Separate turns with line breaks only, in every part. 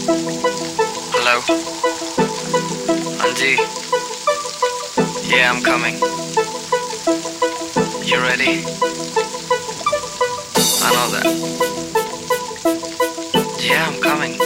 Hello? Anji? Yeah, I'm coming. You ready? I know that. Yeah, I'm coming.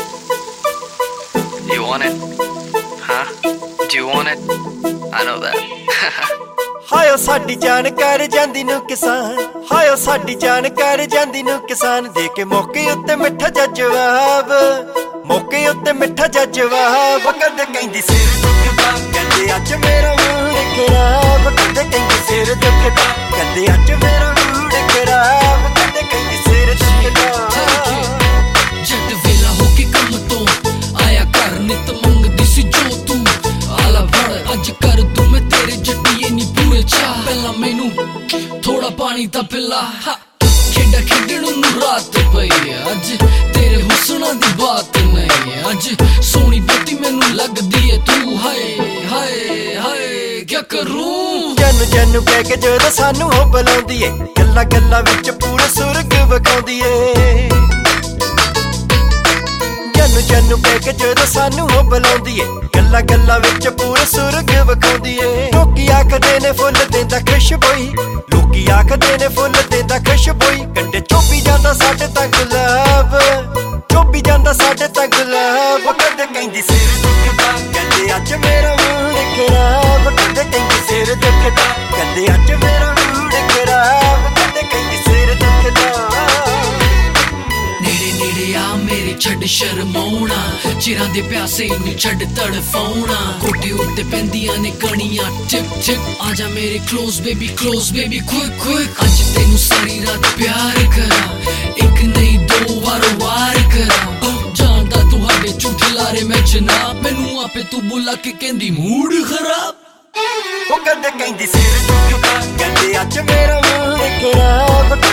You want it? Huh? Do you want it? I know that.
ਹਾਇਓ ਸਾਡੀ ਜਾਨ ਕਰ ਜਾਂਦੀ ਨੂੰ ਕਿਸਾਨ, Ohio ਸਾਡੀ ਜਾਨ ਕਰ ਜਾਂਦੀ ਨੂੰ ਕਿਸਾਨ, ਦੇ ਕੇ ਮੌਕੇ ਉੱਤੇ ਮਿੱਠਾ ਜਿਹਾ ਜਵਾਬ, ਮੌਕੇ ਉੱਤੇ ਮਿੱਠਾ ਜਿਹਾ ਜਵਾਬ। ਕਦੇ ਕਹਿੰਦੀ ਸਿਰ ਦੁਖਦਾ, ਕਦੇ ਅੱਜ ਮੇਰਾ ਮੂਡ ਖਰਾਬ, ਕਦੇ ਕਹਿੰਦੀ ਸਿਰ ਦੁਖਦਾ, ਕਦੇ ਅੱਜ ਮੇਰਾ ਮੂਡ ਖਰਾਬ, ਕਦੇ ਕਹਿੰਦੀ ਸਿਰ ਦੁਖਦਾ।
ਜੱਟ ਵੇਲਾ ਹੋ ਕੇ ਕੰਮ ਤੋਂ ਆਇਆ ਘਰ, ਨਿਤ ਮੰਗਦੀ ਸੀ ਜੋ ਤੂੰ ਆਲਾ ਫੜ, ਅੱਜ ਕਰ ਦੂੰ ਮੈਂ ਤੇਰੇ ਜੱਟੀਏ ਨੀ ਪੂਰੇ ਚਾਹ। ਪਹਿਲਾਂ ਮੈਨੂੰ ਥੋੜਾ ਪਾਣੀ ਤਾਂ ਪਿਲਾ, ਖੇਡਾਂ ਖੇਡਣ ਨੂੰ ਰਾਤ ਪਈ ਅੱਜ, ਤੇਰੇ ਹੁਸਨਾਂ ਦੀ ਬਾਤ ਨਹੀਂ ਅੱਜ, ਸੋਹਣੀ ਬੇਟੀ ਮੈਨੂੰ ਲੱਗਦੀ ਏ ਤੂੰ, ਹਾਏ ਹਾਏ ਹਾਏ ਕਿਆ ਕਰੂੰ।
ਜਨ ਜਨ ਕਹਿ ਕੇ ਜਦੋਂ ਸਾਨੂੰ ਉਹ ਬੁਲਾਉਂਦੀ ਏ, ਗੱਲਾਂ ਗੱਲਾਂ ਵਿੱਚ ਪੂਰਾ ਸੁਰਗ ਵਿਖਾਉਂਦੀ ਏ। ਜਨ ਜਨ ਕਹਿ ਕੇ ਜਦੋਂ ਸਾਨੂੰ ਉਹ ਬੁਲਾਉਂਦੀ ਏ, ਗੱਲਾਂ ਗੱਲਾਂ ਵਿੱਚ ਪੂਰਾ ਸੁਰਗ ਵਿਖਾਉਂਦੀ ਏ। ਲੋਕੀ ਆਖਦੇ ਨੇ ਫੁੱਲ ਦਿੰਦਾ ਖੁਸ਼ਬੋਈ, ਲੋਕੀ ਆਖਦੇ ਨੇ ਫੁੱਲ ਦਿੰਦਾ ਖੁਸ਼ਬੋਈ, ਕੰਡੇ ਚੋਪੀ ਜਾਂਦਾ ਸਾਡੇ ਤਾਂ ਗੁਲਾਬ, ਚੋਪੀ ਜਾਂਦਾ ਸਾਡੇ ਤਾਂ ਗੁਲਾਬ। ਕਦੇ ਕਹਿੰਦੀ ਸਿਰ ਦੁਖਦਾ, ਕਦੇ ਅੱਜ ਮੇਰਾ ਮੂਡ ਖਰਾਬ, ਕਦੇ ਕਹਿੰਦੀ ਸਿਰ ਦੁਖਦਾ, ਕਦੇ ਅੱਜ ਮੇਰਾ ਮੂਡ ਖਰਾਬ, ਕਦੇ ਕਹਿੰਦੀ ਸਿਰ ਦੁਖਦਾ।
ਨੇੜੇ ਨੇੜੇ ਆ ਮੇਰੇ ਛੱਡ ਸ਼ਰਮਾਉਣਾ, ਚਿਰਾਂ ਦੇ ਪਿਆਸੇ ਨੂੰ ਛੱਡ ਤੜਫਾਉਣਾ, ਕੋਟੇ ਉੱਤੇ ਪੈਂਦੀਆਂ ਨੇ ਕਣੀਆਂ ਟਿਪ ਟਿਪ, ਆਜਾ ਮੇਰੇ ਕਲੋਜ਼ ਬੇਬੀ ਕੁਇਕ ਕੁਇਕ, ਅੱਜ ਤੈਨੂੰ ਸਾਰੀ ਰਾਤ ਪਿਆਰ ਕਰਾਂ, ਇੱਕ ਨਹੀਂ ਦੋ ਵਾਰੋ ਵਾਰ ਕਰਾਂ, ਜਾਣਦਾ ਤੁਹਾਡੇ ਝੂਠੇ ਲਾਰੇ ਮੈਂ ਜਨਾਬ, ਮੈਨੂੰ ਆਪੇ ਤੂੰ ਬੁਲਾ ਕੇ ਕਹਿੰਦੀ ਮੂਡ ਖਰਾਬ।
ਉਹ ਕਦੇ ਕਹਿੰਦੀ ਸਿਰ ਦੁਖਦਾ, ਕਦੇ ਅੱਜ ਮੇਰਾ ਮੂਡ ਖਰਾਬ,